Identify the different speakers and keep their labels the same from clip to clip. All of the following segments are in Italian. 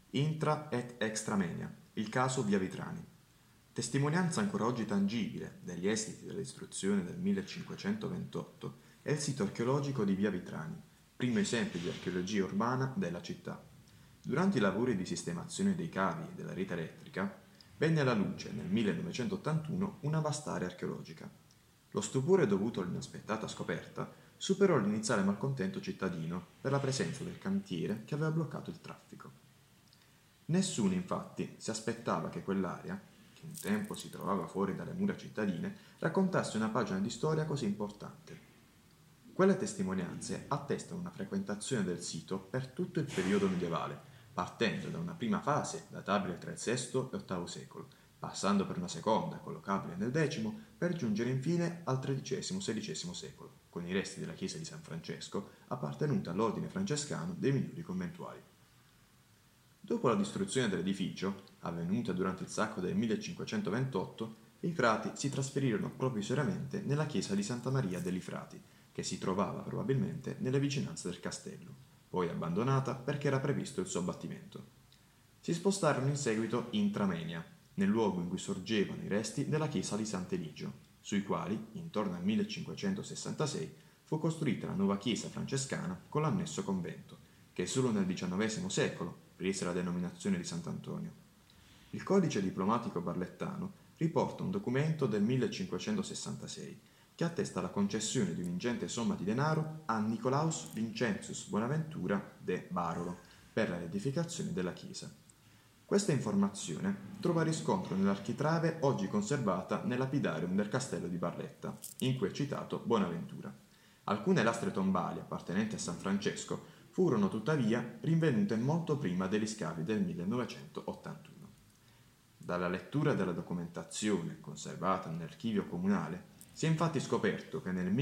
Speaker 1: Intra et extramoenia, il caso Via Vitrani. Testimonianza ancora oggi tangibile degli esiti della distruzione del 1528 è il sito archeologico di Via Vitrani, primo esempio di archeologia urbana della città. Durante i lavori di sistemazione dei cavi e della rete elettrica, venne alla luce nel 1981 una vasta area archeologica. Lo stupore dovuto all'inaspettata scoperta superò l'iniziale malcontento cittadino per la presenza del cantiere che aveva bloccato il traffico. Nessuno infatti si aspettava che quell'area, che un tempo si trovava fuori dalle mura cittadine, raccontasse una pagina di storia così importante. Quelle testimonianze attestano una frequentazione del sito per tutto il periodo medievale, partendo da una prima fase databile tra il VI e VIII secolo, passando per una seconda collocabile nel X, per giungere infine al XIII-XVI secolo, con i resti della chiesa di San Francesco appartenuta all'ordine francescano dei minori conventuali. Dopo la distruzione dell'edificio, avvenuta durante il sacco del 1528, i frati si trasferirono provvisoriamente nella chiesa di Santa Maria degli Frati, che si trovava probabilmente nelle vicinanze del castello, poi abbandonata perché era previsto il suo abbattimento. Si spostarono in seguito in Tramenia, nel luogo in cui sorgevano i resti della chiesa di Sant'Eligio, sui quali, intorno al 1566, fu costruita la nuova chiesa francescana con l'annesso convento, che solo nel XIX secolo prese la denominazione di Sant'Antonio. Il codice diplomatico barlettano riporta un documento del 1566 che attesta la concessione di un'ingente somma di denaro a Nicolaus Vincentius Bonaventura de Barolo per la riedificazione della chiesa. Questa informazione trova riscontro nell'architrave oggi conservata nel lapidarium del castello di Barletta, in cui è citato Bonaventura. Alcune lastre tombali appartenenti a San Francesco furono tuttavia rinvenute molto prima degli scavi del 1981. Dalla lettura della documentazione conservata nell'archivio comunale si è infatti scoperto che nel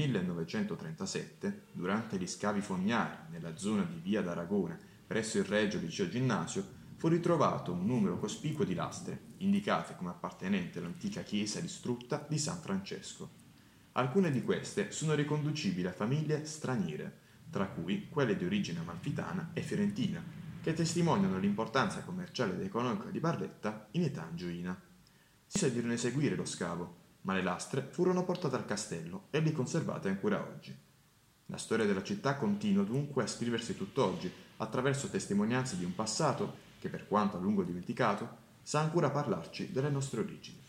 Speaker 1: 1937, durante gli scavi fognari nella zona di Via d'Aragona presso il Regio Liceo Ginnasio, fu ritrovato un numero cospicuo di lastre, indicate come appartenenti all'antica chiesa distrutta di San Francesco. Alcune di queste sono riconducibili a famiglie straniere, tra cui quelle di origine amalfitana e fiorentina, che testimoniano l'importanza commerciale ed economica di Barletta in età angioina. Si decise di non eseguire lo scavo, ma le lastre furono portate al castello e lì conservate ancora oggi. La storia della città continua dunque a scriversi tutt'oggi attraverso testimonianze di un passato che, per quanto a lungo dimenticato, sa ancora parlarci delle nostre origini.